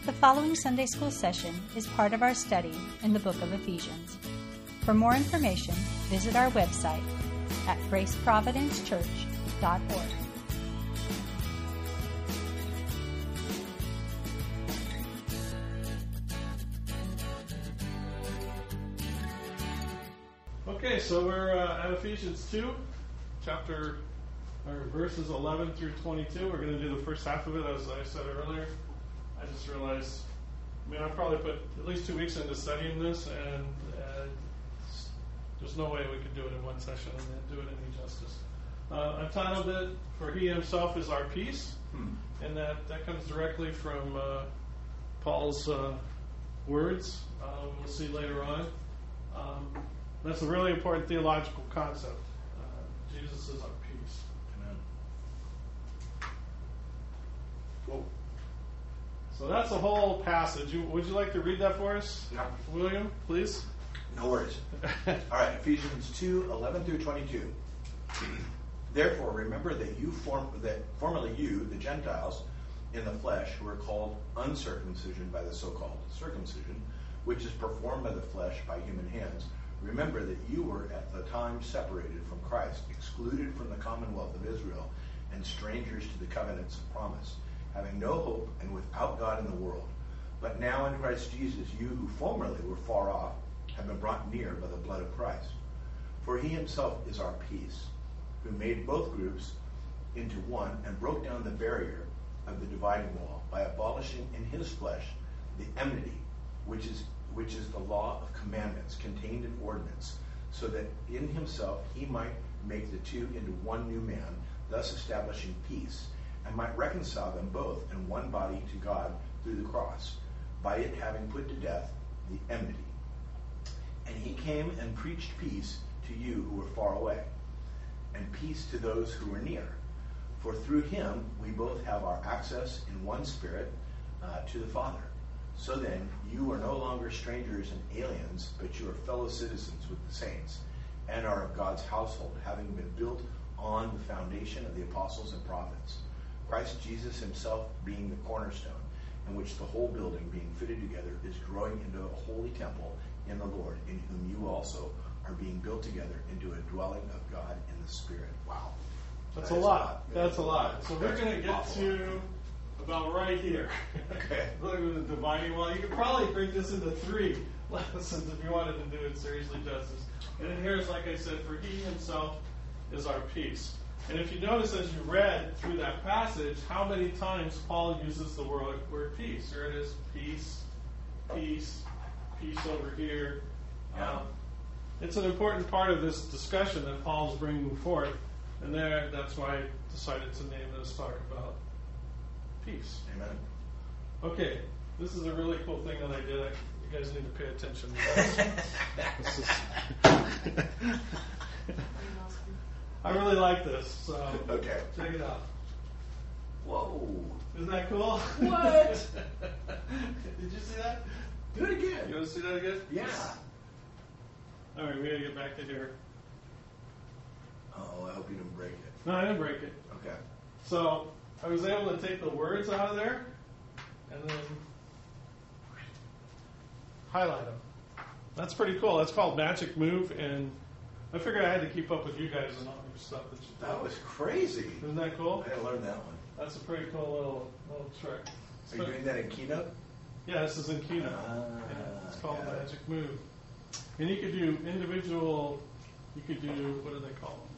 The following Sunday school session is part of our study in the book of Ephesians. For more information, visit our website at graceprovidencechurch.org. Okay, so we're at Ephesians 2, verses 11 through 22. We're going to do the first half of it, as I said earlier. I just realized, I probably put at least 2 weeks into studying this, and there's no way we could do it in one session and then do it any justice. I've titled it, For He Himself is Our Peace, and that comes directly from Paul's words. We'll see later on. That's a really important theological concept. Jesus is our peace. Amen. Whoa. So that's the whole passage. Would you like to read that for us, No. William, please? No worries. All right, Ephesians 2, 11 through 22. Therefore, remember that formerly you, the Gentiles, in the flesh, who are called uncircumcision by the so-called circumcision, which is performed by the flesh by human hands. Remember that you were at the time separated from Christ, excluded from the commonwealth of Israel, and strangers to the covenants of promise, having no hope and without God in the world. But now in Christ Jesus, you who formerly were far off have been brought near by the blood of Christ. For he himself is our peace, who made both groups into one and broke down the barrier of the dividing wall by abolishing in his flesh the enmity, which is the law of commandments contained in ordinance, so that in himself he might make the two into one new man, thus establishing peace, and might reconcile them both in one body to God through the cross, by it having put to death the enmity. And he came and preached peace to you who were far away, and peace to those who were near. For through him we both have our access in one spirit to the Father. So then, you are no longer strangers and aliens, but you are fellow citizens with the saints, and are of God's household, having been built on the foundation of the apostles and prophets, Christ Jesus himself being the cornerstone, in which the whole building, being fitted together, is growing into a holy temple in the Lord, in whom you also are being built together into a dwelling of God in the Spirit. Wow. That's a lot. That's a lot. So we're going to get to about right here. Okay. Look at the dividing wall. You could probably break this into 3 lessons if you wanted to do it seriously justice. And then here's, like I said, for he himself is our peace. And if you notice as you read through that passage, how many times Paul uses the word peace. Here it is, peace, peace, peace over here. Yeah. It's an important part of this discussion that Paul's bringing forth. And that's why I decided to name this talk about peace. Amen. Okay, this is a really cool thing that I did. You guys need to pay attention to this. I really like this, so Okay. check it out. Whoa. Isn't that cool? What? Did you see that? Do it again. You want to see that again? Yeah. All right, we got to get back to here. Oh, I hope you didn't break it. No, I didn't break it. Okay. So I was able to take the words out of there and then highlight them. That's pretty cool. That's called Magic Move, and I figured I had to keep up with you guys and all your stuff that you did. That was crazy. Isn't that cool? I didn't learn that one. That's a pretty cool little trick. Are you doing that in Keynote? Yeah, this is in Keynote. It's called got it. Magic Move. And you could do individual, what do they call them?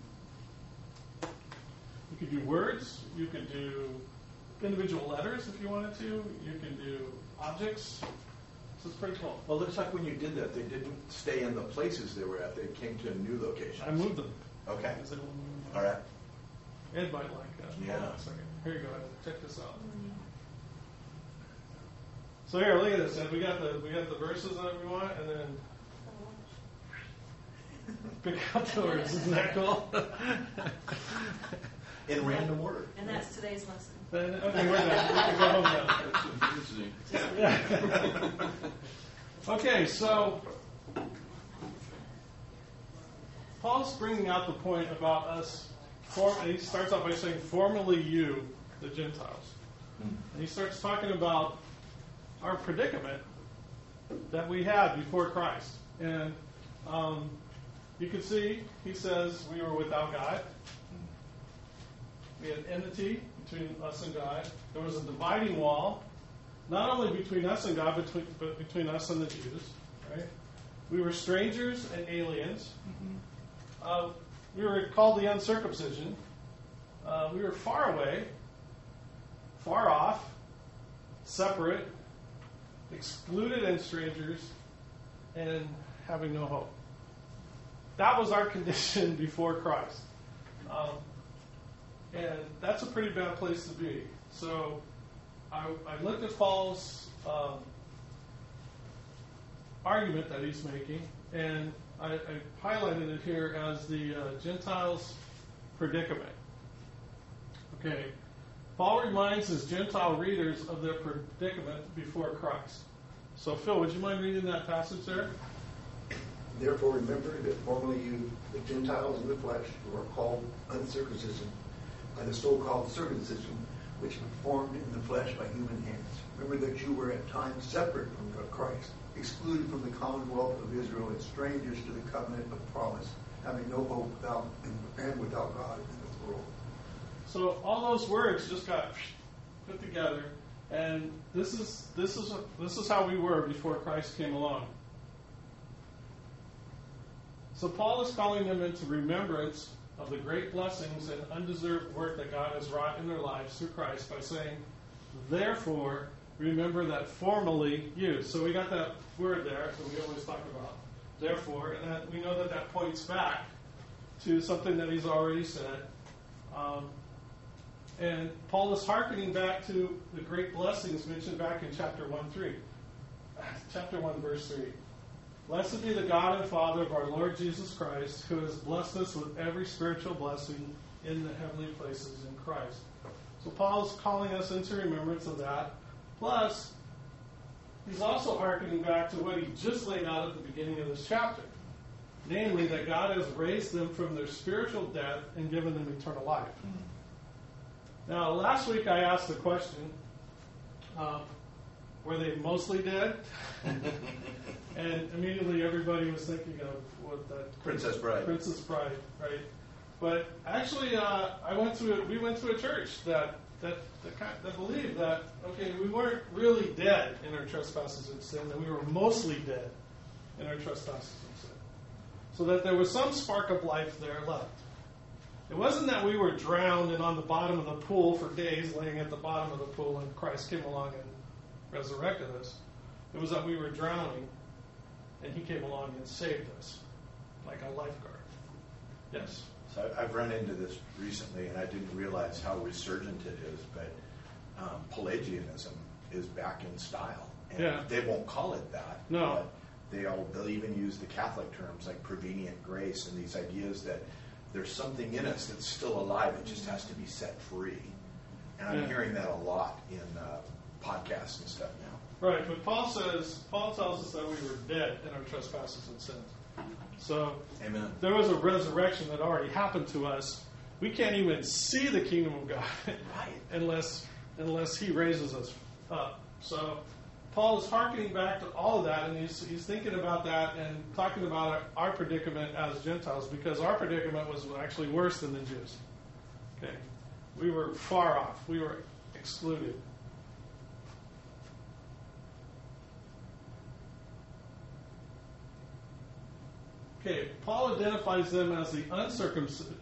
You could do words, you could do individual letters if you wanted to, you can do objects. So it's pretty cool. Well, it looks like when you did that, they didn't stay in the places they were at. They came to a new location. I moved them. Okay. All right. Ed might like that. Yeah. Hold on a second. Here you go, Ed. Check this out. So here, look at this, Ed. We got the verses that we want, and then pick out the words. Isn't that cool? In random order. And that's today's lesson. Okay, we're done. We can go home now. Yeah. Okay, so Paul's bringing out the point about us. And he starts off by saying, formerly you, the Gentiles. And he starts talking about our predicament that we had before Christ. And you can see, he says we were without God. We had enmity between us and God. There was a dividing wall, not only between us and God, but between us and the Jews. Right? We were strangers and aliens. We were called the uncircumcision. We were far away, far off, separate, excluded and strangers, and having no hope. That was our condition before Christ. And that's a pretty bad place to be. So I looked at Paul's argument that he's making, and I highlighted it here as the Gentiles' predicament. Okay. Paul reminds his Gentile readers of their predicament before Christ. So, Phil, would you mind reading that passage there? Therefore, remember that formerly you, the Gentiles in the flesh, who are called uncircumcision, by the so-called circumcision, which was formed in the flesh by human hands. Remember that you were at times separate from Christ, excluded from the commonwealth of Israel, and strangers to the covenant of promise, having no hope without God in this world. So all those words just got put together, and this is how we were before Christ came along. So Paul is calling them into remembrance of the great blessings and undeserved work that God has wrought in their lives through Christ by saying, therefore, remember that formerly you. So we got that word there that we always talk about, therefore, and that we know that points back to something that he's already said. And Paul is hearkening back to the great blessings mentioned back in chapter 1, verse 3. Blessed be the God and Father of our Lord Jesus Christ, who has blessed us with every spiritual blessing in the heavenly places in Christ. So Paul is calling us into remembrance of that. Plus, he's also hearkening back to what he just laid out at the beginning of this chapter. Namely, that God has raised them from their spiritual death and given them eternal life. Now, last week I asked the question, were they mostly dead? And immediately everybody was thinking of what that Princess Bride, right? But actually, we went to a church that believed that, okay, we weren't really dead in our trespasses and sin, that we were mostly dead in our trespasses and sin. So that there was some spark of life there left. It wasn't that we were drowned and on the bottom of the pool for days, laying at the bottom of the pool, and Christ came along and resurrected us. It was that we were drowning, and he came along and saved us, like a lifeguard. Yes? So I've run into this recently, and I didn't realize how resurgent it is, but Pelagianism is back in style. And yeah. They won't call it that. No. But they'll even use the Catholic terms like prevenient grace and these ideas that there's something in us that's still alive. It just has to be set free. And I'm hearing that a lot in podcasts and stuff now. Right, but Paul tells us that we were dead in our trespasses and sins. So Amen. There was a resurrection that already happened to us. We can't even see the kingdom of God unless he raises us up. So Paul is hearkening back to all of that, and he's thinking about that and talking about our predicament as Gentiles, because our predicament was actually worse than the Jews. Okay, we were far off. We were excluded. Okay, Paul identifies them as the uncircumcision.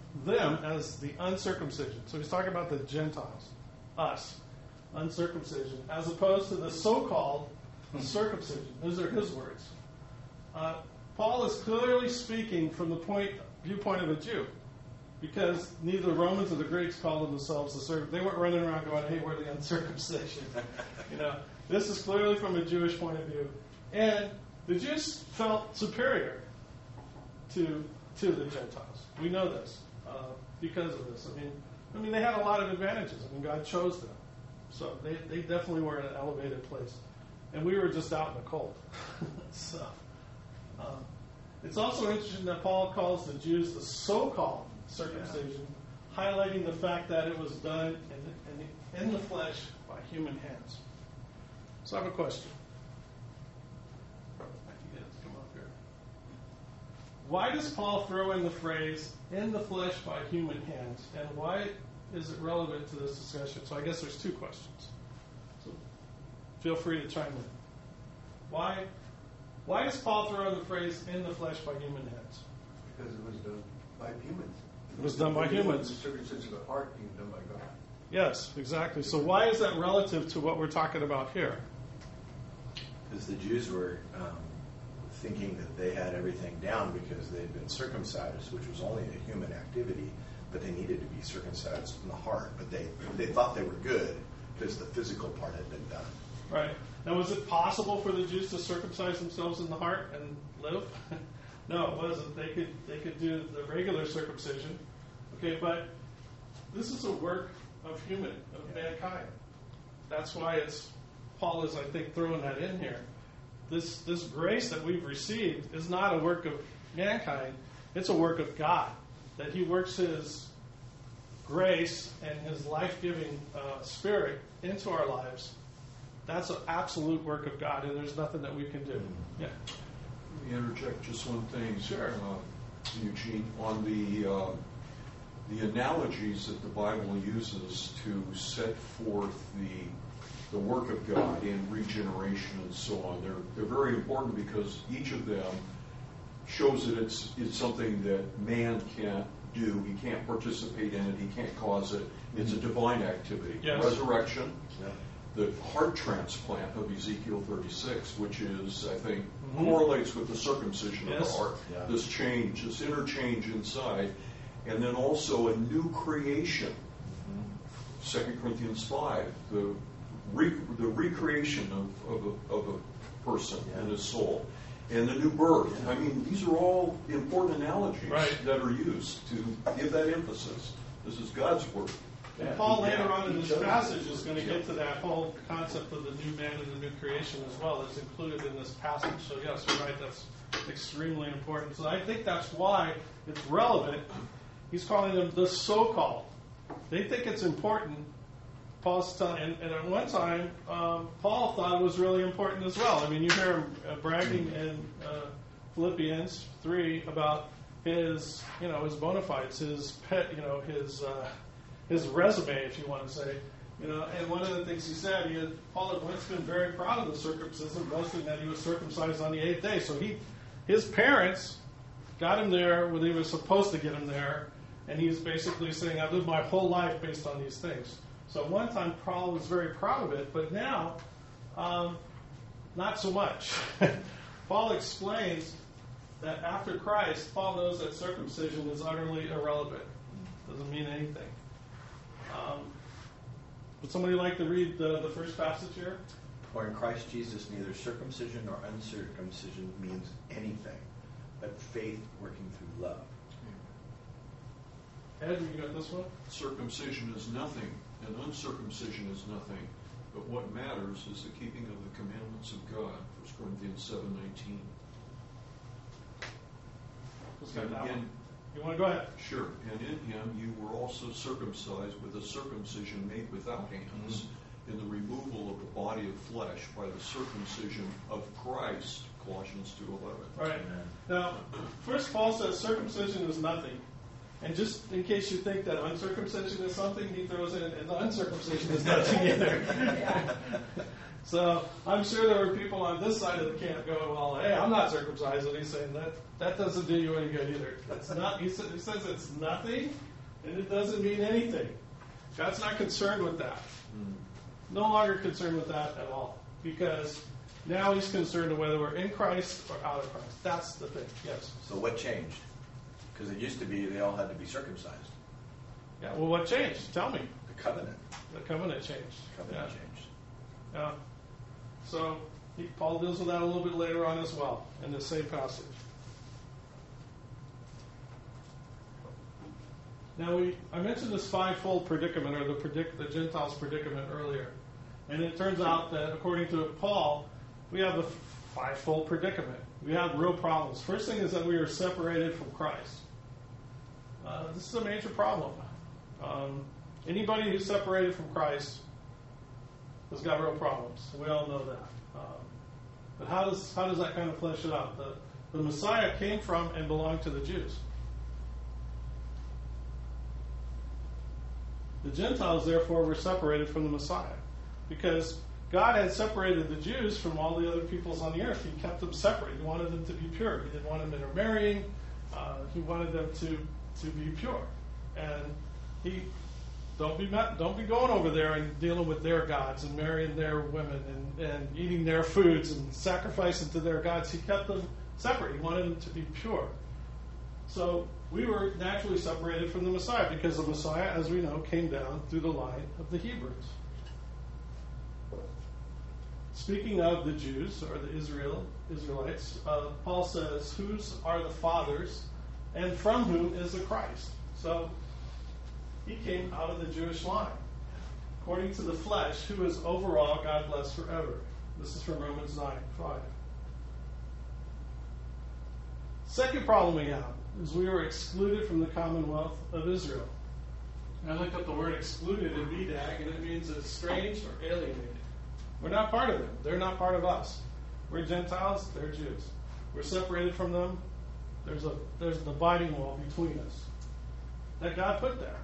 So he's talking about the Gentiles, us, uncircumcision, as opposed to the so-called circumcision. Those are his words. Paul is clearly speaking from the viewpoint of a Jew, because neither the Romans or the Greeks called themselves the circumcision. They weren't running around going, "Hey, we're the uncircumcision." This is clearly from a Jewish point of view, and the Jews felt superior to the Gentiles. We know this because of this. I mean, they had a lot of advantages. God chose them, so they definitely were in an elevated place, and we were just out in the cold. So it's also interesting that Paul calls the Jews the so-called circumcision, highlighting the fact that it was done in the flesh by human hands. So I have a question. I can get it to come up here. Why does Paul throw in the phrase, in the flesh by human hands? And why is it relevant to this discussion? So I guess there's two questions. So feel free to chime in. Why does Paul throw in the phrase, in the flesh by human hands? Because it was done by humans. It was done by humans. The circumcision of the heart being done by God. Yes, exactly. So why is that relative to what we're talking about here? Because the Jews were thinking that they had everything down because they had been circumcised, which was only a human activity, but they needed to be circumcised in the heart. But they thought they were good because the physical part had been done. Right. Now, was it possible for the Jews to circumcise themselves in the heart and live? No, it wasn't. They could do the regular circumcision. Okay, but this is a work of mankind. That's why Paul is, I think, throwing that in here. This grace that we've received is not a work of mankind. It's a work of God. That He works His grace and His life-giving Spirit into our lives. That's an absolute work of God, and there's nothing that we can do. Yeah. Let me interject just one thing, Sure. Eugene, on the analogies that the Bible uses to set forth the work of God in regeneration and so on. They're very important because each of them shows that it's something that man can't do. He can't participate in it. He can't cause it. It's a divine activity. Yes. Resurrection. Yeah. The heart transplant of Ezekiel 36, which is, I think, correlates with the circumcision of the heart. Yeah. This change, this interchange inside. And then also a new creation. 2 Corinthians 5, the recreation of a person and his soul. And the new birth. I mean, these are all important analogies that are used to give that emphasis. This is God's work. And Paul later on in this passage is going to get to that whole concept of the new man and the new creation as well. It's included in this passage. So yes, you're right. That's extremely important. So I think that's why it's relevant. He's calling them the so-called. They think it's important. Paul's telling, and at one time, Paul thought it was really important as well. I mean, you hear him bragging in Philippians 3 about his bona fides, his pet, his resume, if you want to say. And one of the things he said, Paul had once been very proud of the circumcision, boasting that he was circumcised on the 8th day. So his parents got him there when he was supposed to get him there, and he's basically saying, I've lived my whole life based on these things. So at one time, Paul was very proud of it, but now, not so much. Paul explains that after Christ, Paul knows that circumcision is utterly irrelevant. Doesn't mean anything. Would somebody like to read the first passage here? For in Christ Jesus, neither circumcision nor uncircumcision means anything, but faith working through love. Ed, you got this one? Circumcision is nothing, and uncircumcision is nothing, but what matters is the keeping of the commandments of God. 1 Corinthians 7:19. You want to go ahead? Sure. And in him you were also circumcised with a circumcision made without hands, in the removal of the body of flesh by the circumcision of Christ. Colossians 2:11. Right. Now, first Paul says circumcision is nothing. And just in case you think that uncircumcision is something, he throws in, and the uncircumcision is nothing either. So I'm sure there were people on this side of the camp going, well, hey, I'm not circumcised. And he's saying that doesn't do you any good either. It's not. He says it's nothing, and it doesn't mean anything. God's not concerned with that. No longer concerned with that at all. Because now he's concerned with whether we're in Christ or out of Christ. That's the thing. Yes. So what changed? Because it used to be they all had to be circumcised. Yeah. Well, what changed? Tell me. The covenant. The covenant changed. The covenant changed. Yeah. So Paul deals with that a little bit later on as well in the same passage. Now I mentioned this fivefold predicament, or the Gentiles' predicament earlier, and it turns out that according to Paul, we have the fivefold predicament. We have real problems. First thing is that we are separated from Christ. This is a major problem. Anybody who's separated from Christ has got real problems. We all know that. But how does that kind of flesh it out? The Messiah came from and belonged to the Jews. The Gentiles, therefore, were separated from the Messiah because God had separated the Jews from all the other peoples on the earth. He kept them separate. He wanted them to be pure. He didn't want them intermarrying. He wanted them to be pure. And he don't be going over there and dealing with their gods and marrying their women and eating their foods and sacrificing to their gods. He kept them separate. He wanted them to be pure. So we were naturally separated from the Messiah because the Messiah, as we know, came down through the line of the Hebrews. Speaking of the Jews, or the Israelites, Paul says, whose are the fathers, and from whom is the Christ? So, he came out of the Jewish line. According to the flesh, who is over all, God bless forever. This is from Romans 9:5. Second problem we have is we were excluded from the commonwealth of Israel. And I looked up the word excluded in BDAG, and it means estranged or alienated. We're not part of them. They're not part of us. We're Gentiles. They're Jews. We're separated from them. There's a dividing wall between us that God put there.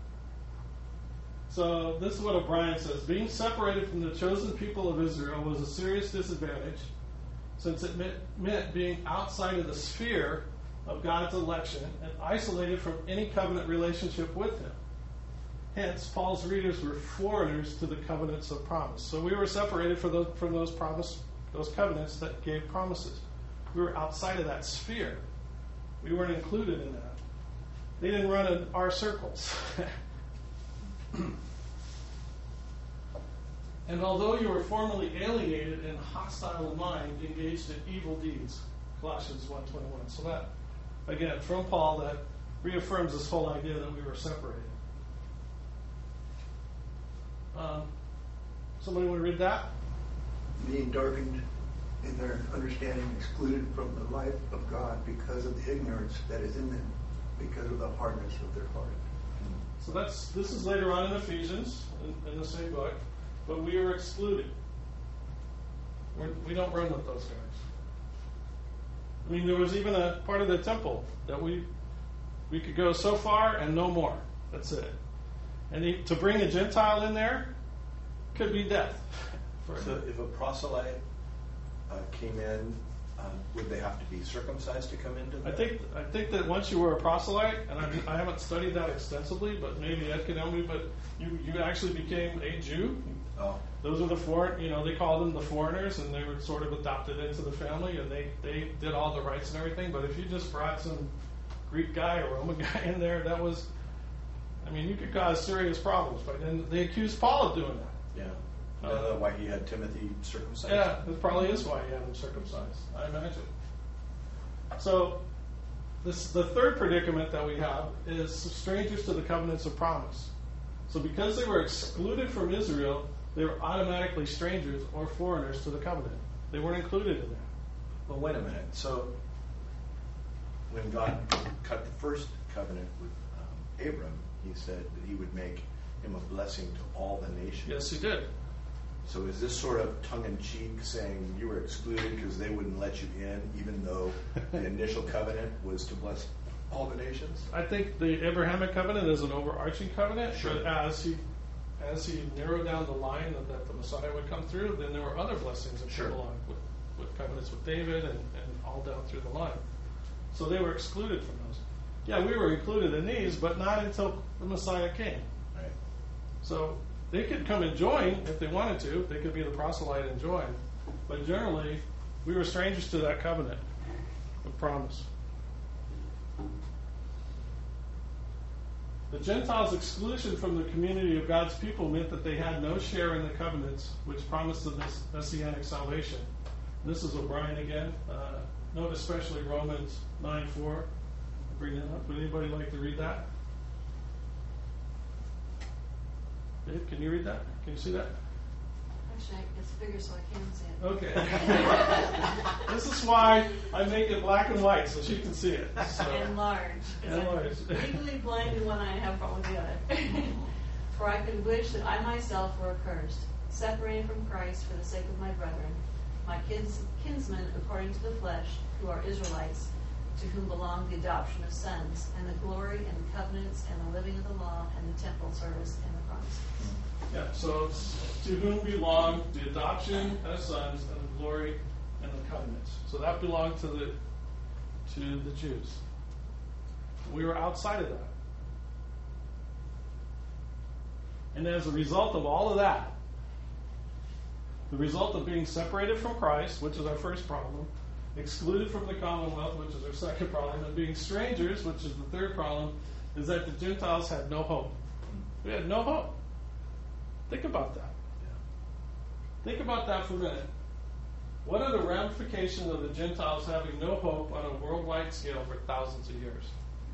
So this is what O'Brien says. Being separated from the chosen people of Israel was a serious disadvantage since it meant being outside of the sphere of God's election and isolated from any covenant relationship with Him. Hence, Paul's readers were foreigners to the covenants of promise. So we were separated from those covenants that gave promises. We were outside of that sphere. We weren't included in that. They didn't run in our circles. And although you were formerly alienated and hostile in mind, engaged in evil deeds. Colossians 1:21. So that, again, from Paul, that reaffirms this whole idea that we were separated. Somebody want to read that? Being darkened in their understanding, excluded from the life of God because of the ignorance that is in them, because of the hardness of their heart. So this is later on in Ephesians, in the same book, but we were excluded. We don't run with those guys. I mean, there was even a part of the temple that we could go so far and no more. That's it. And to bring a Gentile in there could be death. So if a proselyte came in, would they have to be circumcised to come into that? I think that once you were a proselyte, and I haven't studied that extensively, but maybe Ed can help me, but you actually became a Jew. Oh. Those are the they called them the foreigners, and they were sort of adopted into the family, and they did all the rights and everything. But if you just brought some Greek guy or Roman guy in there, you could cause serious problems. But then they accused Paul of doing that. Yeah. Why he had Timothy circumcised? Yeah, that probably is why he had him circumcised, I imagine. So, the third predicament that we have is strangers to the covenants of promise. So because they were excluded from Israel, they were automatically strangers or foreigners to the covenant. They weren't included in that. Well, wait a minute. So, when God cut the first covenant with Abram, He said that He would make him a blessing to all the nations. Yes, He did. So is this sort of tongue-in-cheek saying you were excluded because they wouldn't let you in, even though the initial covenant was to bless all the nations? I think the Abrahamic covenant is an overarching covenant, sure. But as he narrowed down the line that the Messiah would come through, then there were other blessings that sure. came along with covenants with David and all down through the line. So they were excluded from those. Yeah, we were included in these, but not until the Messiah came. Right. So they could come and join if they wanted to. They could be the proselyte and join. But generally, we were strangers to that covenant of promise. The Gentiles' exclusion from the community of God's people meant that they had no share in the covenants which promised them this messianic salvation. This is O'Brien again. Note especially Romans 9:4. Bring that up. Would anybody like to read that? Dave, can you read that? Can you see that? Actually, it's bigger so I can see it. Okay. This is why I make it black and white so she can see it. So. And large. Enlarge. Legally blind in one eye and have problem with the other. For I could wish that I myself were accursed, separated from Christ for the sake of my brethren, my kinsmen according to the flesh, who are Israelites, to whom belong the adoption of sons, and the glory and the covenants and the living of the law and the temple service and the promises. Yeah, so to whom belong the adoption as sons and the glory and the covenants. So that belonged to the Jews. We were outside of that. And as a result of all of that, the result of being separated from Christ, which is our first problem, excluded from the commonwealth, which is our second problem, and being strangers, which is the third problem, is that the Gentiles had no hope. We had no hope. Think about that. Think about that for a minute. What are the ramifications of the Gentiles having no hope on a worldwide scale for thousands of years?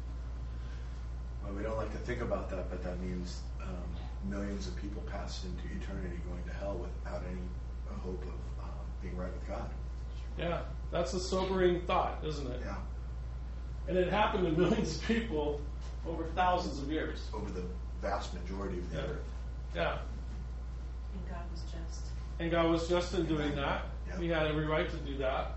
Well, we don't like to think about that, but that means millions of people pass into eternity going to hell without any hope of being right with God. Yeah, that's a sobering thought, isn't it? Yeah. And it happened to millions of people over thousands of years. Over the vast majority of the earth. Yeah. And God was just. And God was just in doing that. Yeah. He had every right to do that.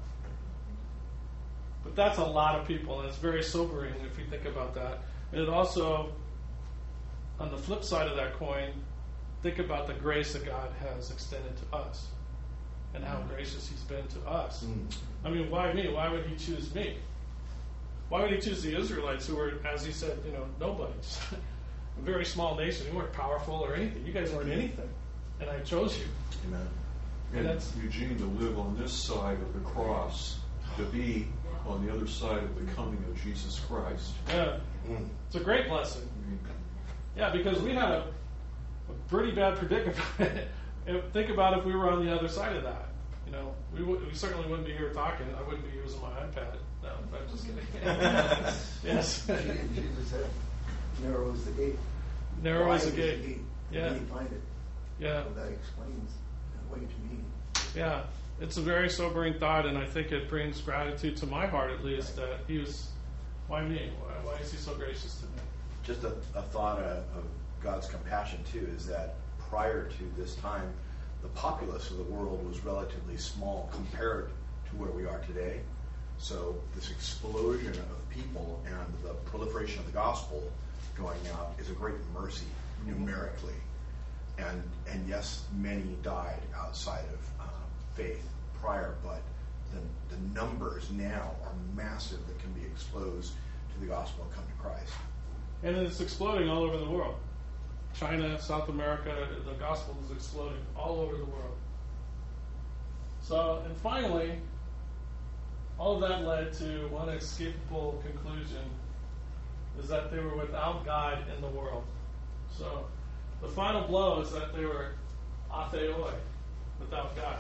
But that's a lot of people, and it's very sobering if you think about that. And it also, on the flip side of that coin, think about the grace that God has extended to us and how gracious He's been to us. I mean, why me? Why would He choose me? Why would He choose the Israelites who were, as He said, nobodies? A very small nation. You weren't powerful or anything. You guys weren't anything. And I chose you. Amen. And that's Eugene, to live on this side of the cross, to be on the other side of the coming of Jesus Christ. Yeah. It's a great blessing. Yeah, because we had a pretty bad predicament. Think about if we were on the other side of that. We certainly wouldn't be here talking. I wouldn't be using my iPad. No, I'm just kidding. Yes. Jesus said, narrow is the gate. Narrow is the gate. Yeah. You find it. Yeah. So that explains that way to me. Yeah. It's a very sobering thought, and I think it brings gratitude to my heart, at least, that He was, why me? Why is He so gracious to me? Just a thought of God's compassion, too, is that prior to this time, the populace of the world was relatively small compared to where we are today. So this explosion of people and the proliferation of the gospel going out is a great mercy numerically. And yes, many died outside of faith prior, but the numbers now are massive that can be exposed to the gospel and come to Christ. And it's exploding all over the world. China, South America, the gospel is exploding all over the world. So, and finally, all of that led to one inescapable conclusion, is that they were without God in the world. So, the final blow is that they were atheoi, without God.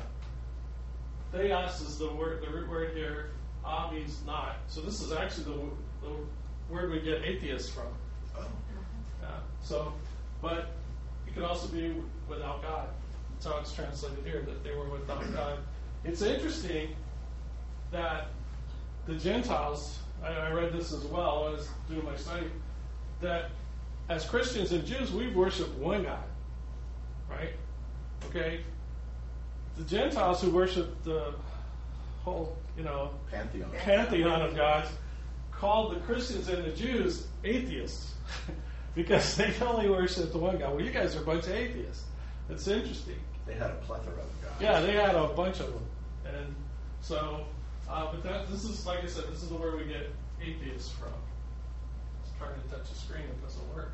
Theos is the root word here. Means not. So this is actually the word we get atheist from. Oh. Yeah. So, but it could also be without God. That's how it's translated here, that they were without God. It's interesting that the Gentiles, I read this as well as doing my study, that as Christians and Jews, we worship one God, right? Okay? The Gentiles who worship the whole, pantheon of gods, called the Christians and the Jews atheists because they only worship the one God. Well, you guys are a bunch of atheists. It's interesting. They had a plethora of gods. Yeah, they had a bunch of them. And so, but this is, like I said, this is where we get atheists from. Just trying to touch a screen, it doesn't work.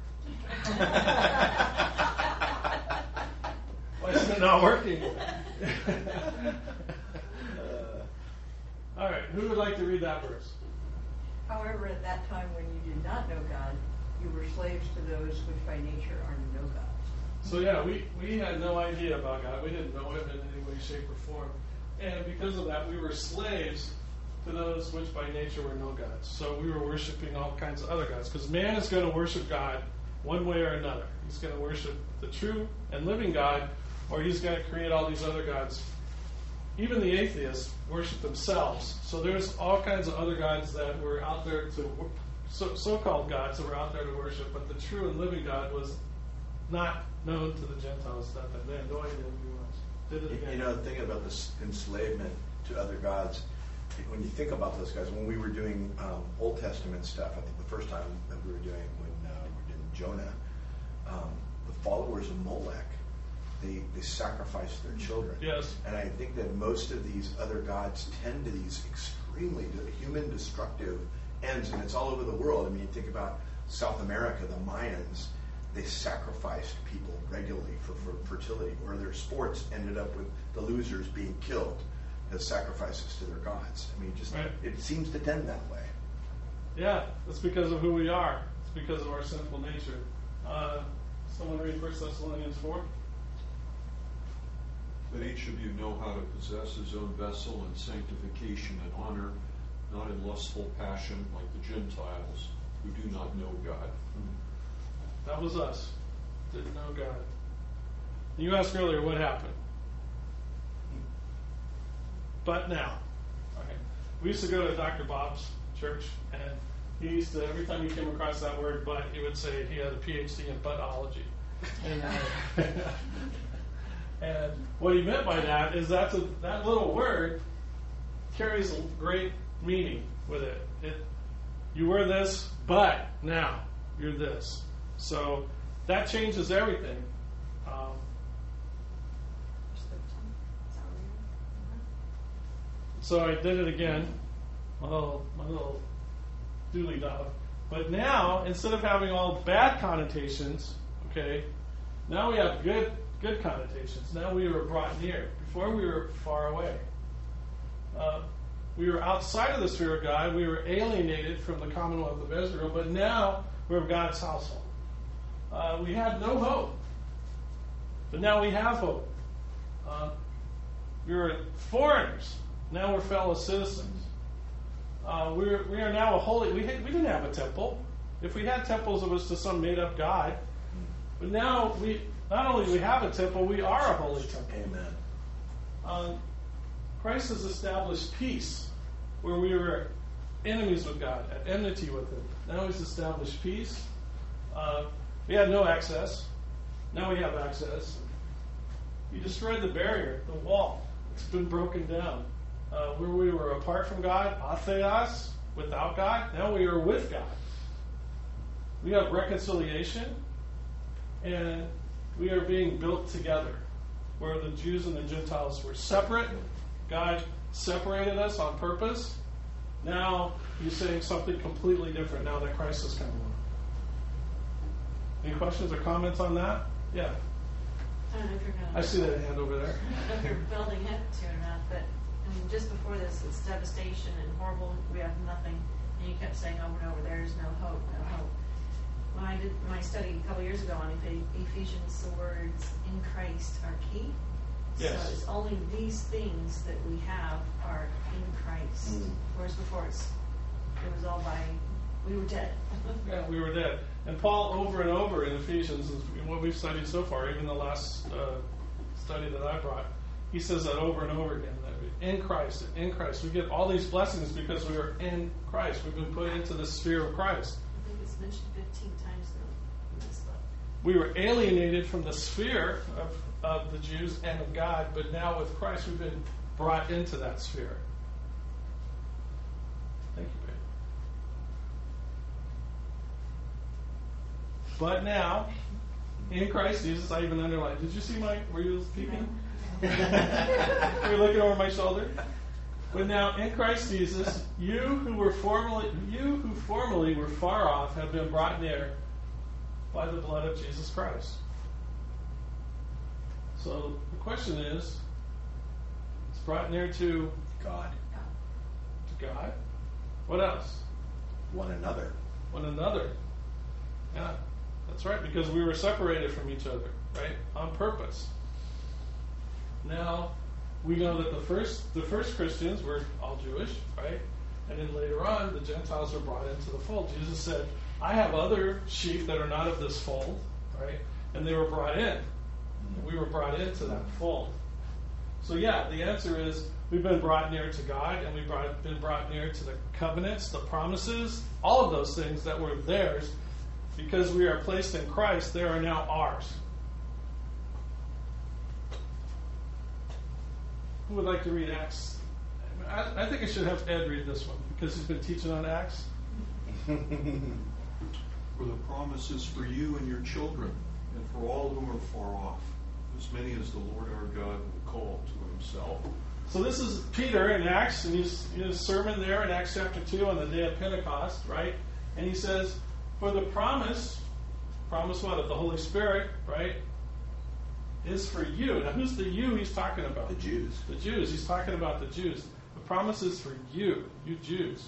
Why is it not working? All right, who would like to read that verse? However, at that time when you did not know God, you were slaves to those which by nature are no gods. So yeah, we had no idea about God. We didn't know Him in any way, shape, or form. And because of that, we were slaves to those which by nature were no gods. So we were worshiping all kinds of other gods. Because man is going to worship God one way or another. He's going to worship the true and living God, or he's going to create all these other gods. Even the atheists worship themselves. So there's all kinds of other gods that were out there to so-called gods that were out there to worship, but the true and living God was not known to the Gentiles at that time. They had no idea who he was. Did it again. You know, thinking about this enslavement to other gods, when you think about those guys, when we were doing Old Testament stuff, I think the first time that we were doing when we did Jonah, the followers of Molech, they sacrificed their children. Yes. And I think that most of these other gods tend to these extremely human destructive ends, and it's all over the world. I mean, you think about South America, the Mayans, they sacrificed people regularly for fertility, or their sports ended up with the losers being killed as sacrifices to their gods. I mean, just right. It seems to tend that way. Yeah, it's because of who we are. It's because of our sinful nature. Someone read 1 Thessalonians 4. That each of you know how to possess his own vessel in sanctification and honor, not in lustful passion like the Gentiles who do not know God. That was us. Didn't know God. You asked earlier what happened. But now. Okay. We used to go to Dr. Bob's church, and he used to, every time he came across that word but, he would say he had a PhD in buttology. And what he meant by that is that little word carries a great meaning with it. You were this, but now you're this. So that changes everything. So I did it again, my little dooley dog. But now, instead of having all bad connotations, okay, now we have good connotations. Now we were brought near. Before we were far away. We were outside of the sphere of God. We were alienated from the Commonwealth of Israel. But now we're of God's household. We had no hope. But now we have hope. We were foreigners. Now we're fellow citizens. We are now a holy... We didn't have a temple. If we had temples, it was to some made-up god. But now not only do we have a temple, we are a holy temple. Amen. Christ has established peace where we were enemies with God, at enmity with Him. Now He's established peace. We had no access. Now we have access. He destroyed the barrier, the wall. It's been broken down. Where we were apart from God, atheos, without God, now we are with God. We have reconciliation, and we are being built together. Where the Jews and the Gentiles were separate, God separated us on purpose. Now He's saying something completely different now that Christ has come along. Any questions or comments on that? Yeah. I don't know if you're going to... I see that hand over there. I don't know if you're building it to or not, but I mean, just before this, it's devastation and horrible. We have nothing. And you kept saying over and over, there's no hope, no hope. When I did my study a couple years ago on Ephesians, the words in Christ are key. Yes. So it's only these things that we have are in Christ. Whereas before it was all we were dead. Yeah, we were dead. And Paul, over and over in Ephesians, what we've studied so far, even the last study that I brought, he says that over and over again, that in Christ, we get all these blessings because we are in Christ. We've been put into the sphere of Christ. I think it's mentioned 15 times now in this book. We were alienated from the sphere of the Jews and of God, but now with Christ we've been brought into that sphere. Thank you, babe. But now, in Christ Jesus, I even underlined. Did you see were you peeping? Were you looking over my shoulder? But now, in Christ Jesus, you who formerly were far off have been brought near by the blood of Jesus Christ. So the question is, it's brought near to God. To God. What else? One another. One another. Yeah, that's right, because we were separated from each other, right? On purpose. Now, we know that the first Christians were all Jewish, right? And then later on, the Gentiles were brought into the fold. Jesus said, I have other sheep that are not of this fold, right? And they were brought in. We were brought into that fold. So yeah, the answer is we've been brought near to God, and we've been brought near to the covenants, the promises, all of those things that were theirs because we are placed in Christ, they are now ours. Who would like to read Acts? I think I should have Ed read this one because he's been teaching on Acts. For the promise is for you and your children, and for all who are far off, as many as the Lord our God will call to himself. So this is Peter in Acts, and he's in his sermon there in Acts chapter 2 on the day of Pentecost, right? And he says, for the promise what? Of the Holy Spirit, right? Is for you. Now who's the you he's talking about? The Jews. The Jews. He's talking about the Jews. The promise is for you Jews.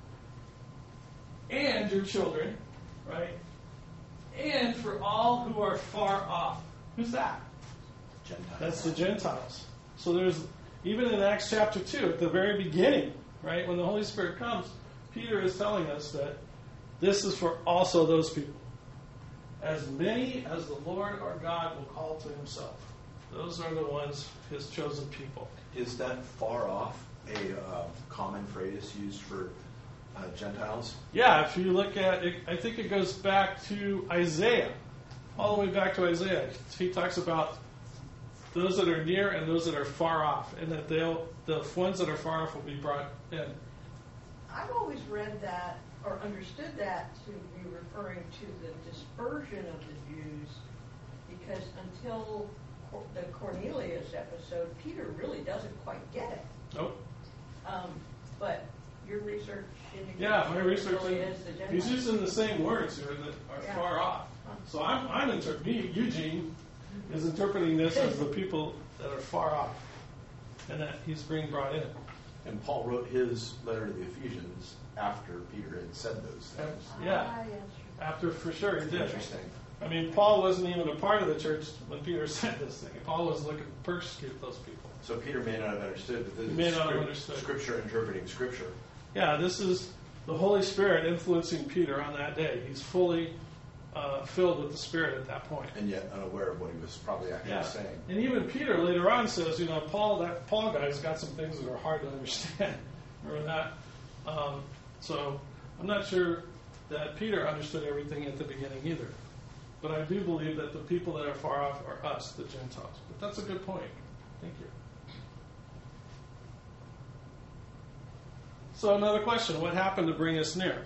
And your children, right? And for all who are far off. Who's that? Gentiles. That's the Gentiles. So there's, even in Acts chapter 2, at the very beginning, right, when the Holy Spirit comes, Peter is telling us that this is for also those people. As many as the Lord our God will call to himself. Those are the ones, his chosen people. Is that far off a common phrase used for Gentiles? Yeah, if you look at it, I think it goes back to Isaiah. All the way back to Isaiah. He talks about those that are near and those that are far off. And that the ones that are far off will be brought in. I've always read that or understood that to be referring to the dispersion of the Jews, because until the Cornelius episode, Peter really doesn't quite get it. Nope. But your research indicates My research really is the Gentiles. he's using the same words here that are far off. So I'm interpreting, Eugene is interpreting this as the people that are far off, and that he's being brought in. And Paul wrote his letter to the Ephesians after Peter had said those things. Yeah, after, for sure, he did. Interesting. I mean, Paul wasn't even a part of the church when Peter said this thing. Paul was looking to persecute those people. So Peter may not have understood, but this He may is not have understood. Scripture interpreting Scripture. Yeah, this is the Holy Spirit influencing Peter on that day. He's fully filled with the Spirit at that point. And yet unaware of what he was probably actually saying. And even Peter later on says, Paul guy's got some things that are hard to understand. Remember that? So I'm not sure that Peter understood everything at the beginning either. But I do believe that the people that are far off are us, the Gentiles. But that's a good point. Thank you. So another question. What happened to bring us near?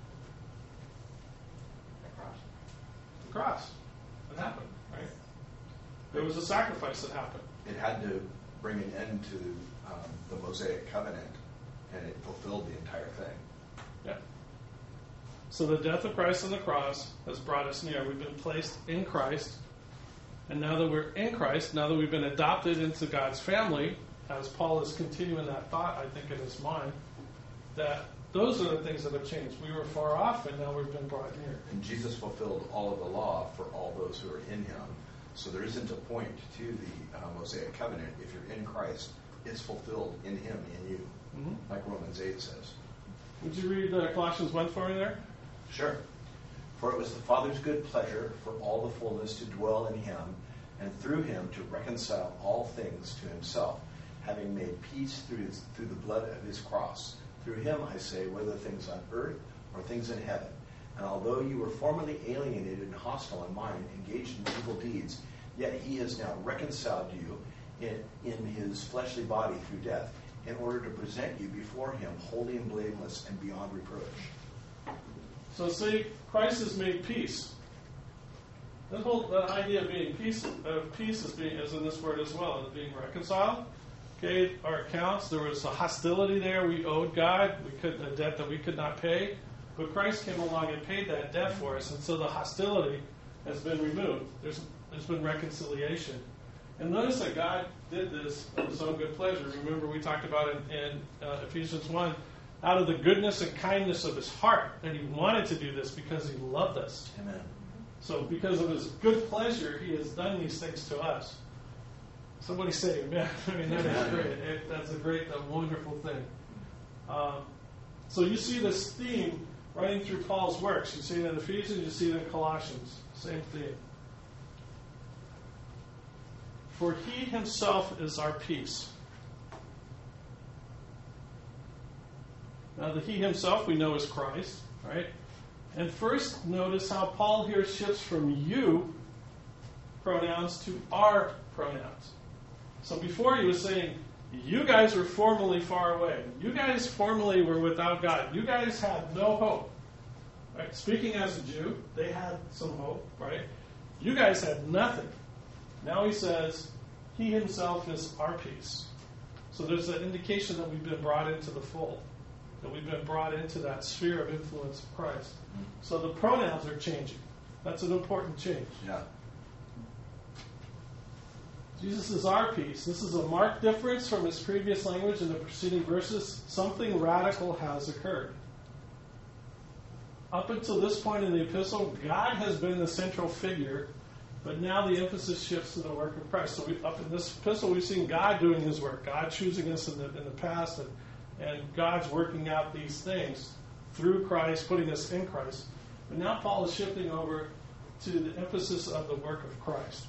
The cross. It happened, right? There was a sacrifice that happened. It had to bring an end to the Mosaic covenant, and it fulfilled the entire thing. Yeah. So the death of Christ on the cross has brought us near. We've been placed in Christ. And now that we're in Christ, now that we've been adopted into God's family, as Paul is continuing that thought, I think, in his mind, that those are the things that have changed. We were far off, and now we've been brought near. And Jesus fulfilled all of the law for all those who are in him. So there isn't a point to the Mosaic covenant. If you're in Christ, it's fulfilled in him, in you, like Romans 8 says. Would you read Colossians 1 for me there? Sure. For it was the Father's good pleasure for all the fullness to dwell in him, and through him to reconcile all things to himself, having made peace through the blood of his cross. Through him, I say, whether things on earth or things in heaven. And although you were formerly alienated and hostile in mind, engaged in evil deeds, yet he has now reconciled you in his fleshly body through death, in order to present you before him holy and blameless and beyond reproach. So see, Christ has made peace. That idea of being peace is in this word as well, as being reconciled. Okay, our accounts, there was a hostility there. We owed God. A debt that we could not pay. But Christ came along and paid that debt for us, and so the hostility has been removed. There's been reconciliation. And notice that God did this of his own good pleasure. Remember, we talked about it in Ephesians 1, out of the goodness and kindness of his heart, that he wanted to do this because he loved us. Amen. So because of his good pleasure, he has done these things to us. Somebody say amen. I mean, that is great. That's a wonderful thing. So you see this theme running through Paul's works. You see it in Ephesians, you see it in Colossians. Same theme. For he himself is our peace. Now the he himself we know is Christ, right? And first, notice how Paul here shifts from you pronouns to our pronouns. So before he was saying, you guys were formerly far away. You guys formerly were without God. You guys had no hope. Right? Speaking as a Jew, they had some hope, right? You guys had nothing. Now he says, he himself is our peace. So there's an indication that we've been brought into the fold, that we've been brought into that sphere of influence of Christ. So the pronouns are changing. That's an important change. Yeah. Jesus is our peace. This is a marked difference from his previous language in the preceding verses. Something radical has occurred. Up until this point in the epistle, God has been the central figure, but now the emphasis shifts to the work of Christ. So up in this epistle, we've seen God doing his work, God choosing us in the past, and God's working out these things through Christ, putting us in Christ. But now Paul is shifting over to the emphasis of the work of Christ.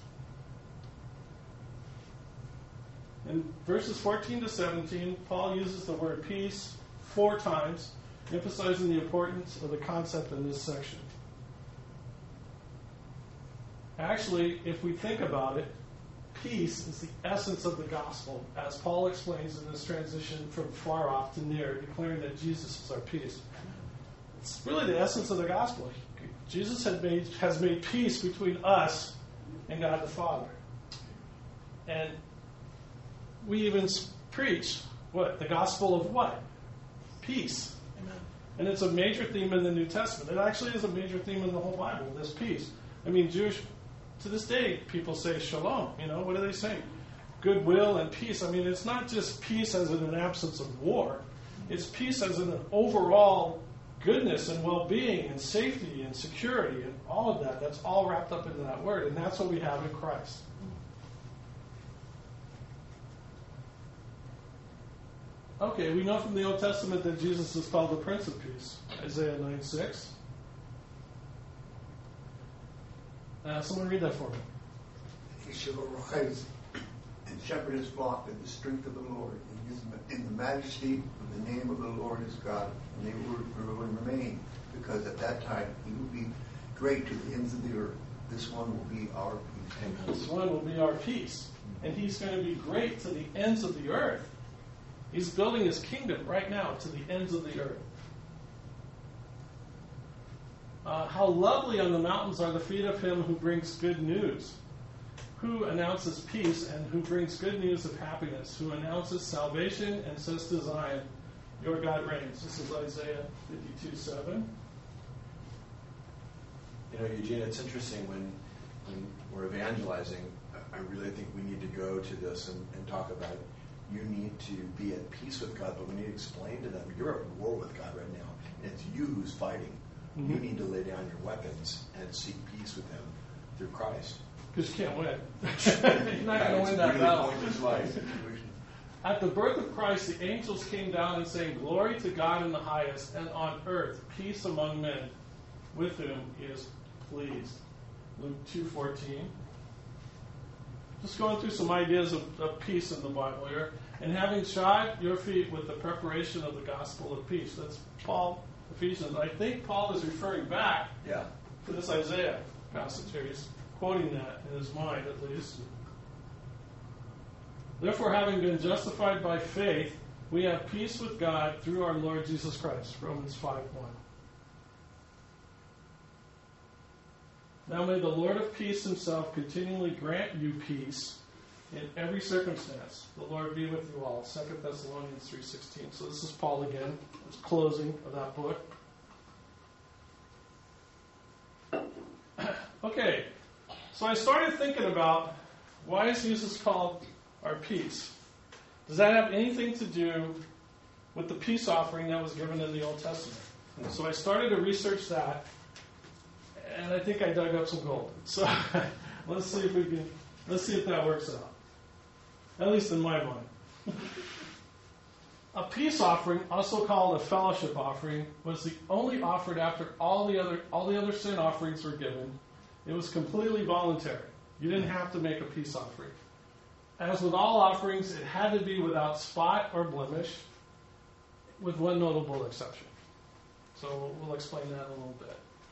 In verses 14 to 17, Paul uses the word peace 4 times, emphasizing the importance of the concept in this section. Actually, if we think about it, peace is the essence of the gospel, as Paul explains in this transition from far off to near, declaring that Jesus is our peace. It's really the essence of the gospel. Jesus has made peace between us and God the Father. And we even preach what? The gospel of what? Peace. Amen. And it's a major theme in the New Testament. It actually is a major theme in the whole Bible, this peace. I mean, to this day, people say shalom. What are they saying? Goodwill and peace. I mean, it's not just peace as in an absence of war. It's peace as in an overall goodness and well-being and safety and security and all of that. That's all wrapped up into that word. And that's what we have in Christ. Okay, we know from the Old Testament that Jesus is called the Prince of Peace. Isaiah 9:6. Someone read that for me. He shall arise and shepherd his flock in the strength of the Lord, in the majesty of the name of the Lord his God, and they will remain, because at that time he will be great to the ends of the earth. This one will be our peace. Amen. This one will be our peace. And he's going to be great to the ends of the earth. He's building his kingdom right now to the ends of the earth. How lovely on the mountains are the feet of him who brings good news, who announces peace and who brings good news of happiness, who announces salvation and says to Zion, your God reigns. This is Isaiah 52:7. Eugene, it's interesting when we're evangelizing, I really think we need to go to this and talk about you need to be at peace with God, but we need to explain to them, you're at war with God right now, and it's you who's fighting. Mm-hmm. You need to lay down your weapons and seek peace with him through Christ. Because you can't win. You're not going to win that battle. At the birth of Christ, the angels came down and saying, glory to God in the highest, and on earth peace among men, with whom he is pleased. Luke 2:14. Just going through some ideas of peace in the Bible here. And having shod your feet with the preparation of the gospel of peace. That's Paul, Ephesians. I think Paul is referring back to this Isaiah passage here. He's quoting that in his mind, at least. Therefore, having been justified by faith, we have peace with God through our Lord Jesus Christ. Romans 5:1. Now may the Lord of peace himself continually grant you peace in every circumstance. The Lord be with you all. 2 Thessalonians 3:16. So this is Paul again. It's closing of that book. Okay, so I started thinking about, why is Jesus called our peace? Does that have anything to do with the peace offering that was given in the Old Testament? So I started to research that, and I think I dug up some gold. So let's see if that works out. At least in my mind. A peace offering, also called a fellowship offering, was the only offered after all the other sin offerings were given. It was completely voluntary. You didn't have to make a peace offering. As with all offerings, it had to be without spot or blemish, with one notable exception. So we'll explain that in a little bit.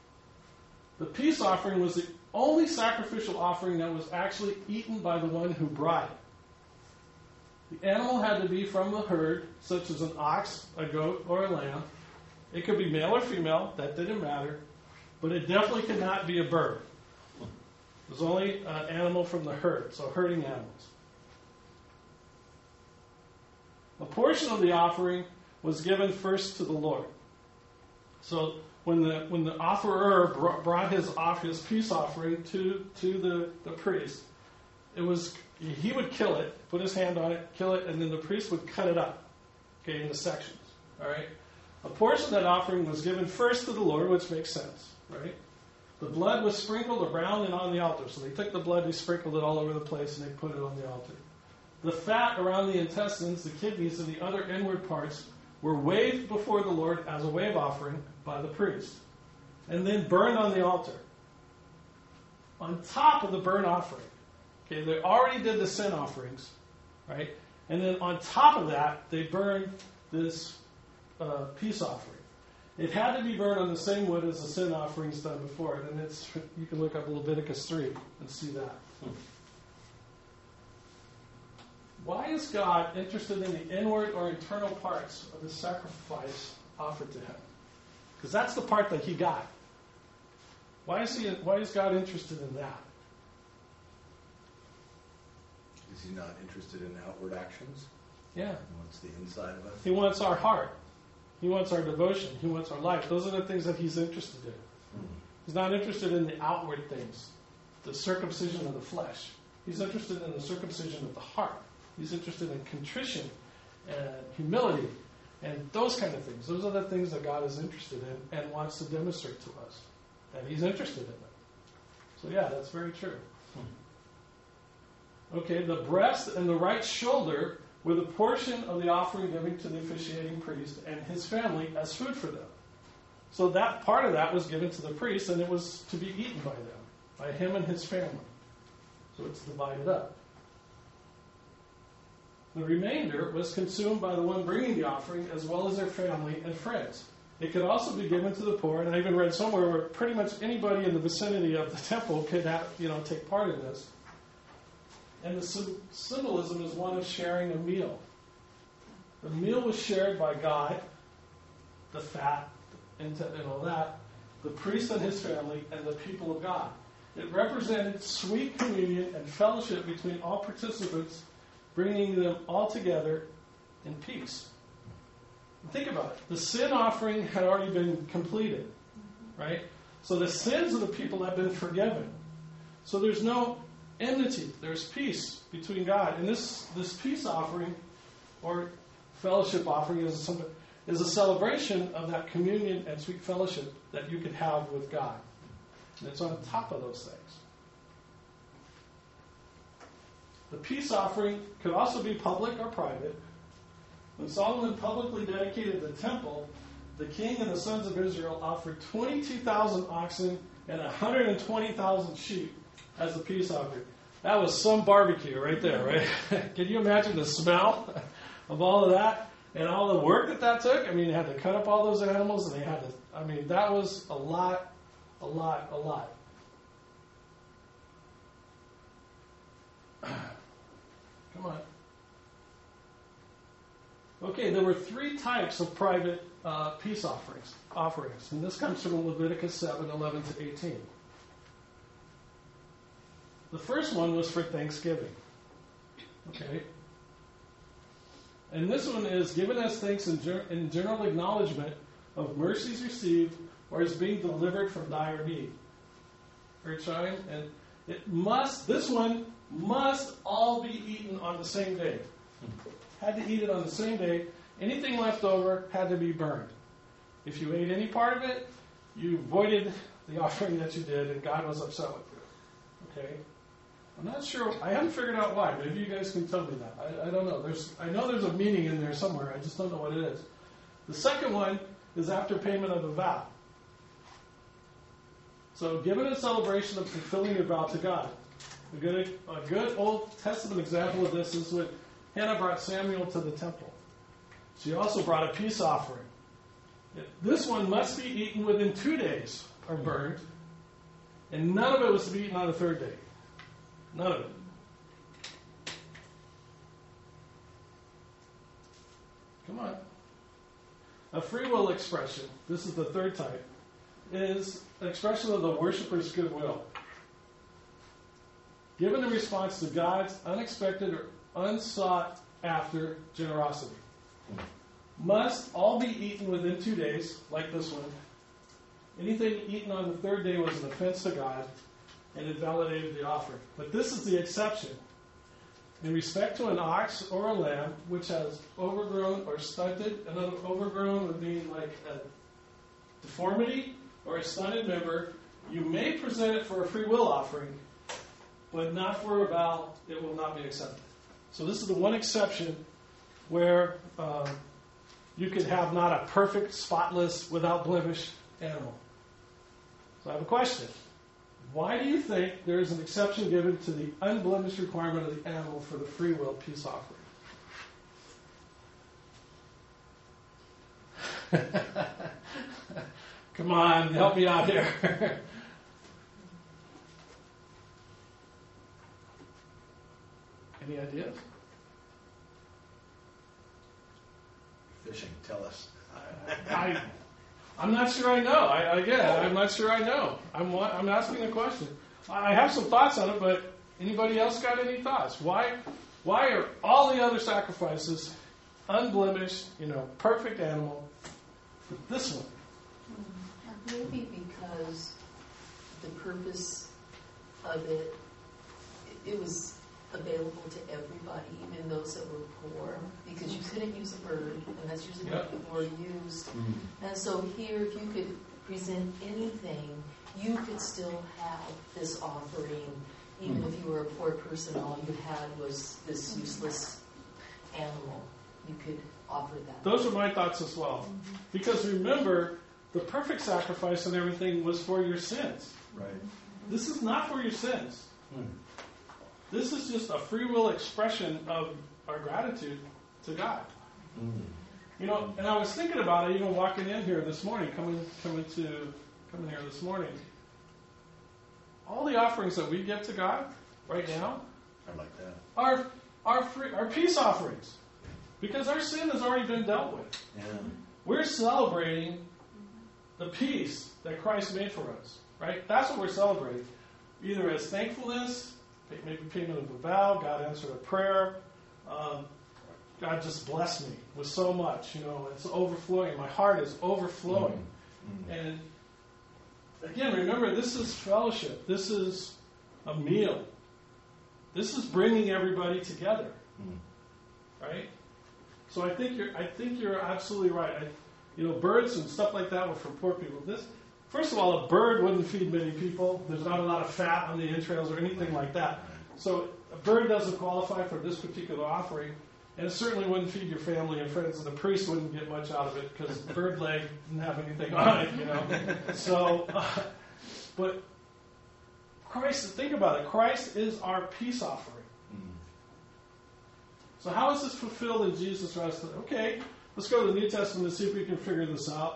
The peace offering was the only sacrificial offering that was actually eaten by the one who brought it. The animal had to be from the herd, such as an ox, a goat, or a lamb. It could be male or female, that didn't matter, but it definitely could not be a bird. It was only an animal from the herd, so herding animals. A portion of the offering was given first to the Lord. So when the offerer brought his peace offering to the priest, he would kill it, put his hand on it, kill it, and then the priest would cut it up, okay, into sections. All right. A portion of that offering was given first to the Lord, which makes sense, right? The blood was sprinkled around and on the altar. So they took the blood, they sprinkled it all over the place, and they put it on the altar. The fat around the intestines, the kidneys, and the other inward parts were waved before the Lord as a wave offering by the priest, and then burned on the altar. On top of the burnt offering, okay, they already did the sin offerings, right? And then on top of that, they burned this peace offering. It had to be burned on the same wood as the sin offerings done before it, and you can look up Leviticus 3 and see that. Why is God interested in the inward or internal parts of the sacrifice offered to him? Because that's the part that he got. Why is God interested in that? Is he not interested in outward actions? Yeah. He wants the inside of us. He wants our heart. He wants our devotion. He wants our life. Those are the things that he's interested in. He's not interested in the outward things, the circumcision of the flesh. He's interested in the circumcision of the heart. He's interested in contrition and humility and those kind of things. Those are the things that God is interested in and wants to demonstrate to us that he's interested in them. So yeah, that's very true. Okay, the breast and the right shoulder were the portion of the offering given to the officiating priest and his family as food for them. So that part of that was given to the priest, and it was to be eaten by them, by him and his family. So it's divided up. The remainder was consumed by the one bringing the offering, as well as their family and friends. It could also be given to the poor, and I even read somewhere where pretty much anybody in the vicinity of the temple could take part in this. And the symbolism is one of sharing a meal. The meal was shared by God, the fat, and all that, the priest and his family, and the people of God. It represented sweet communion and fellowship between all participants, bringing them all together in peace. And think about it. The sin offering had already been completed, right? So the sins of the people have been forgiven. So there's no enmity. There's peace between God. And this peace offering, or fellowship offering, is a celebration of that communion and sweet fellowship that you could have with God. And it's on top of those things. The peace offering could also be public or private. When Solomon publicly dedicated the temple, the king and the sons of Israel offered 22,000 oxen and 120,000 sheep as a peace offering. That was some barbecue right there, right? Can you imagine the smell of all of that and all the work that took? I mean, they had to cut up all those animals, and that was a lot. Come on. Okay, there were 3 types of private peace offerings. And this comes from Leviticus 7, 11 to 18. The first one was for Thanksgiving. Okay? And this one is given as thanks in general acknowledgement of mercies received or as being delivered from dire need. Heard chime? And this one must all be eaten on the same day. Had to eat it on the same day. Anything left over had to be burned. If you ate any part of it, you voided the offering that you did, and God was upset with you. Okay? I'm not sure. I haven't figured out why. Maybe you guys can tell me that. I don't know. I know there's a meaning in there somewhere. I just don't know what it is. The second one is after payment of a vow. So, given a celebration of fulfilling your vow to God. A good Old Testament example of this is when Hannah brought Samuel to the temple. She also brought a peace offering. This one must be eaten within 2 days or burned. And none of it was to be eaten on the third day. None of it. Come on. A free will expression, this is the third type, is an expression of the worshiper's goodwill, given in response to God's unexpected or unsought after generosity. Must all be eaten within 2 days, like this one. Anything eaten on the third day was an offense to God and invalidated the offering. But this is the exception. In respect to an ox or a lamb which has overgrown or stunted, and overgrown would mean like a deformity or a stunted member, you may present it for a free will offering, but not for a vow. It will not be accepted. So this is the one exception where you could have not a perfect, spotless, without blemish animal. So I have a question. Why do you think there is an exception given to the unblemished requirement of the animal for the free will peace offering? Come on, help me out here. Any ideas? Fishing, tell us. I'm not sure I know. I'm not sure I know. I'm asking the question. I have some thoughts on it, but anybody else got any thoughts? Why are all the other sacrifices unblemished, perfect animal, but this one? Maybe because the purpose of it was available to everybody, even those that were poor, because you couldn't use a bird, and that's usually what people are used. And so here, if you could present anything, you could still have this offering, even if you were a poor person, all you had was this useless animal. You could offer that. Those are my thoughts as well. Because remember, the perfect sacrifice and everything was for your sins. Right. This is not for your sins. This is just a free will expression of our gratitude to God. And I was thinking about it, even walking in here this morning, coming here this morning. All the offerings that we give to God right now I like that. are peace offerings, because our sin has already been dealt with. Yeah. We're celebrating the peace that Christ made for us. Right? That's what we're celebrating, either as thankfulness. Maybe payment of a vow, God answered a prayer. God just blessed me with so much. It's overflowing. My heart is overflowing. And again, remember, this is fellowship. This is a meal. This is bringing everybody together. Right? So I think you're absolutely right. Birds and stuff like that were for poor people. First of all, a bird wouldn't feed many people. There's not a lot of fat on the entrails or anything like that. So a bird doesn't qualify for this particular offering. And it certainly wouldn't feed your family and friends. And the priest wouldn't get much out of it because the bird leg didn't have anything on it, So, but Christ, think about it. Christ is our peace offering. So how is this fulfilled in Jesus' rest? Okay, let's go to the New Testament and see if we can figure this out.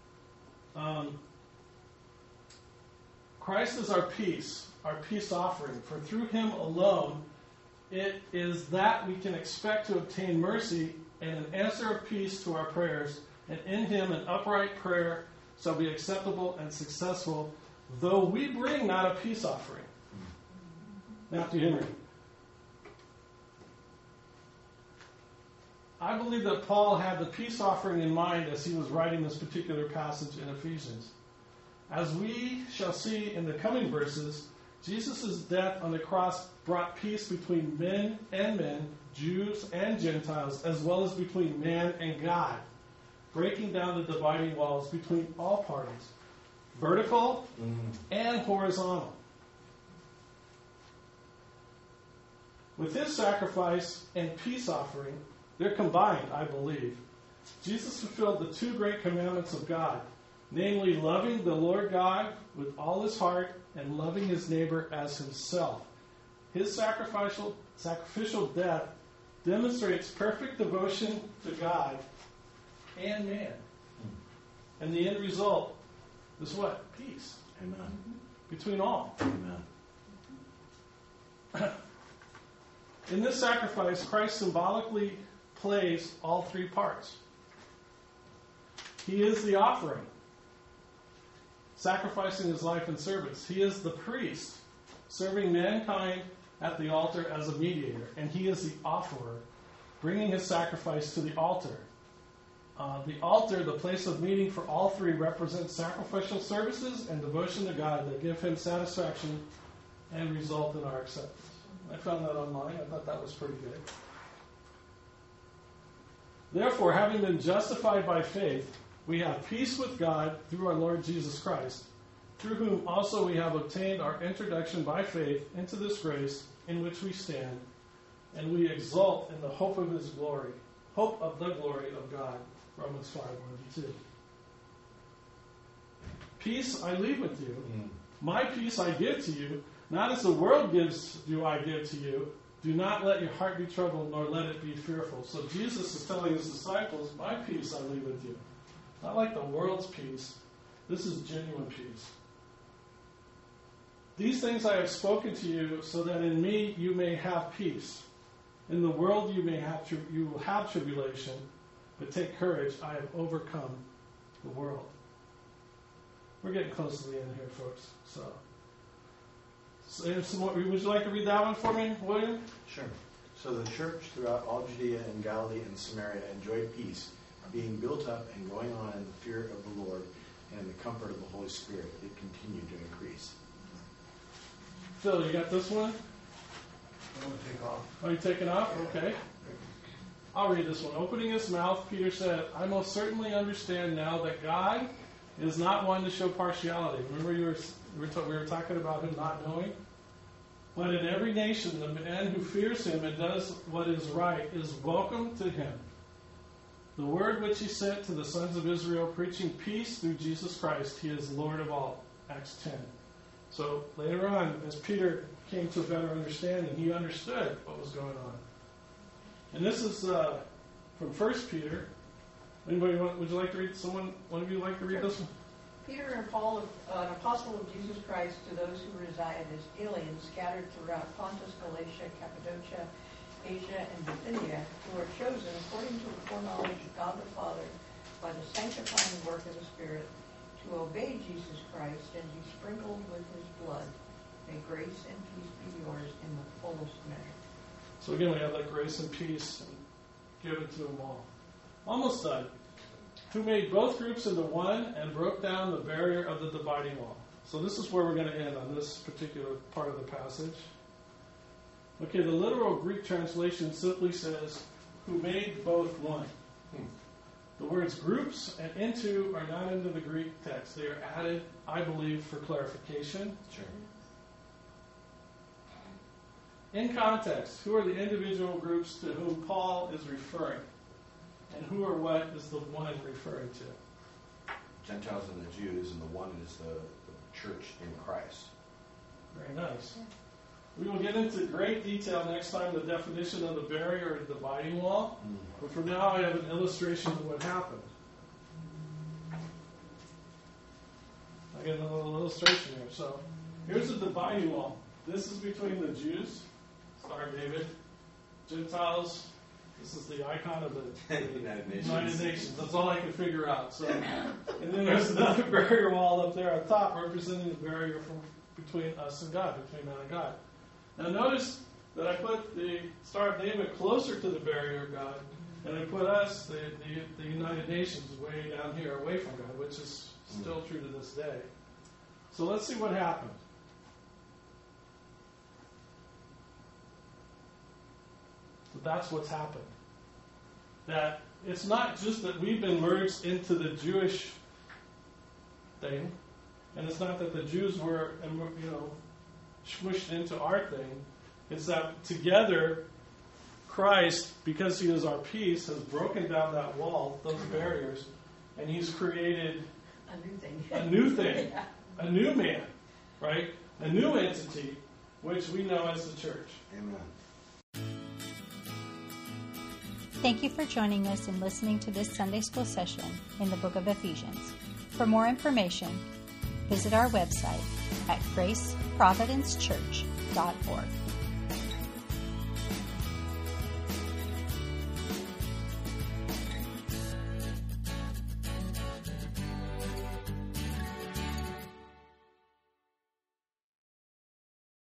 Christ is our peace offering. For through him alone, it is that we can expect to obtain mercy and an answer of peace to our prayers. And in him an upright prayer shall be acceptable and successful, though we bring not a peace offering. Matthew Henry. I believe that Paul had the peace offering in mind as he was writing this particular passage in Ephesians. As we shall see in the coming verses, Jesus' death on the cross brought peace between men and men, Jews and Gentiles, as well as between man and God, breaking down the dividing walls between all parties, vertical and horizontal. With his sacrifice and peace offering, they're combined, I believe. Jesus fulfilled the two great commandments of God, namely loving the Lord God with all his heart and loving his neighbor as himself. His sacrificial death demonstrates perfect devotion to God and man. And the end result is what? Peace. Amen. between all. Amen. In this sacrifice, Christ symbolically plays all three parts. He is the offering, sacrificing his life in service. He is the priest, serving mankind at the altar as a mediator. And he is the offerer, bringing his sacrifice to the altar. The altar, the place of meeting for all three, represents sacrificial services and devotion to God that give him satisfaction and result in our acceptance. I found that online. I thought that was pretty good. Therefore, having been justified by faith, we have peace with God through our Lord Jesus Christ, through whom also we have obtained our introduction by faith into this grace in which we stand, and we exult in the hope of his glory, hope of the glory of God. Romans 5:1-2. Peace I leave with you. My peace I give to you. Not as the world gives do I give to you. Do not let your heart be troubled, nor let it be fearful. So Jesus is telling his disciples, my peace I leave with you. Not like the world's peace. This is genuine peace. These things I have spoken to you, so that in me you may have peace. In the world you will have tribulation, but take courage, I have overcome the world. We're getting close to the end here, folks. So would you like to read that one for me, William? Sure. So the church throughout all Judea and Galilee and Samaria enjoyed peace, being built up and going on in the fear of the Lord and in the comfort of the Holy Spirit. It continued to increase. Phil, you got this one? I want to take off. Are you taking off? Okay. I'll read this one. Opening his mouth, Peter said, I most certainly understand now that God is not one to show partiality. Remember we were talking about him not knowing? But in every nation, the man who fears him and does what is right is welcome to him. The word which he sent to the sons of Israel, preaching peace through Jesus Christ, he is Lord of all. Acts 10. So later on, as Peter came to a better understanding, he understood what was going on. And this is from 1 Peter. Anybody would you like to read? One of you like to read this one? Peter and Paul, an apostle of Jesus Christ, to those who reside as aliens scattered throughout Pontus, Galatia, Cappadocia, Asia, and Bithynia, who are chosen according to the foreknowledge of God the Father by the sanctifying work of the Spirit, to obey Jesus Christ and be sprinkled with his blood. May grace and peace be yours in the fullest measure. So again, we have that grace and peace given to them all. Almost done. Who made both groups into one and broke down the barrier of the dividing wall. So this is where we're going to end on this particular part of the passage. Okay, the literal Greek translation simply says, who made both one. The words groups and into are not into the Greek text. They are added, I believe, for clarification. Sure. In context, who are the individual groups to whom Paul is referring? And who or what is the one referring to? Gentiles and the Jews, and the one is the church in Christ. Very nice. We will get into great detail next time the definition of the barrier or dividing wall. But for now, I have an illustration of what happened. I get another little illustration here. So here's the dividing wall. This is between the Jews, Star of David, Gentiles. This is the icon of the United Nations. That's all I can figure out. So, and then there's another barrier wall up there on top representing the barrier between us and God, between man and God. Now notice that I put the Star of David closer to the barrier of God, and I put us, the United Nations, way down here, away from God, which is still true to this day. So let's see what happened. So that's what's happened. That it's not just that we've been merged into the Jewish thing, and it's not that the Jews were, smushed into our thing. It's that together, Christ, because he is our peace, has broken down that wall, those barriers, and he's created a new thing, Yeah. a new man, right? A new entity, which we know as the church. Amen. Thank you for joining us and listening to this Sunday School session in the book of Ephesians. For more information, visit our website at graceprovidencechurch.org.